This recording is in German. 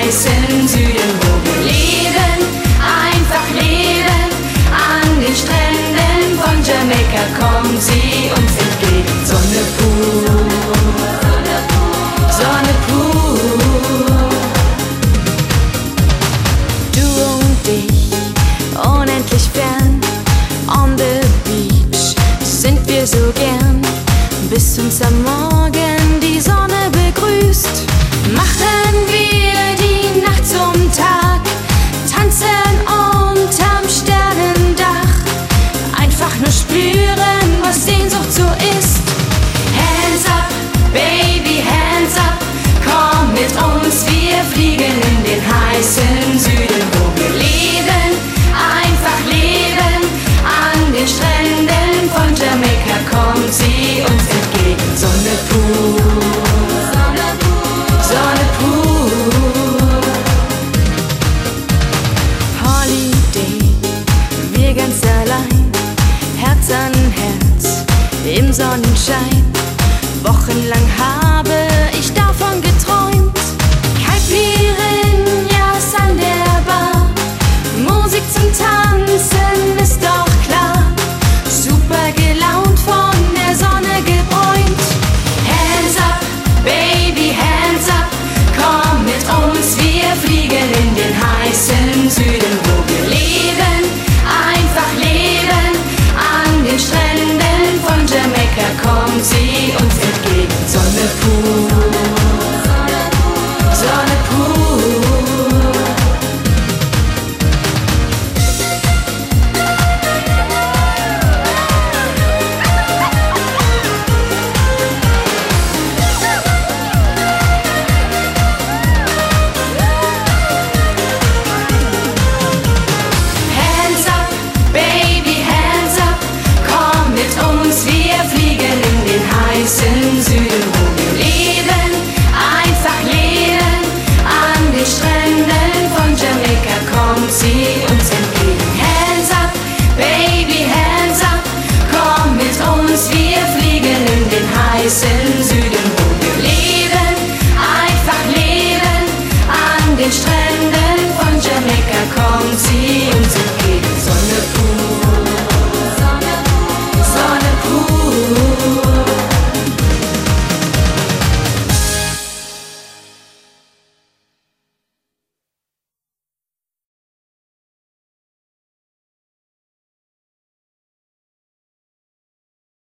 heißen Süden, wo wir leben, einfach leben. An den Stränden von Jamaika kommt sie uns entgegen. Sonne pur, Sonne pur. Du und ich, unendlich fern, on the beach, sind wir so gern, bis uns am Morgen die Sonne begrüßt. Machen wir die Nacht zum Tag, tanzen unterm Sternendach, einfach nur spüren, was Sehnsucht so ist. Hands up, baby, hands up, komm mit uns, wir fliegen in den heißen Süden, wo wir leben, einfach leben. An den Stränden von Jamaika kommt sie uns entgegen. Sonne pur, Sonne pur. Holiday, wir ganz allein, Herz an Herz, im Sonnenschein, wochenlang hart.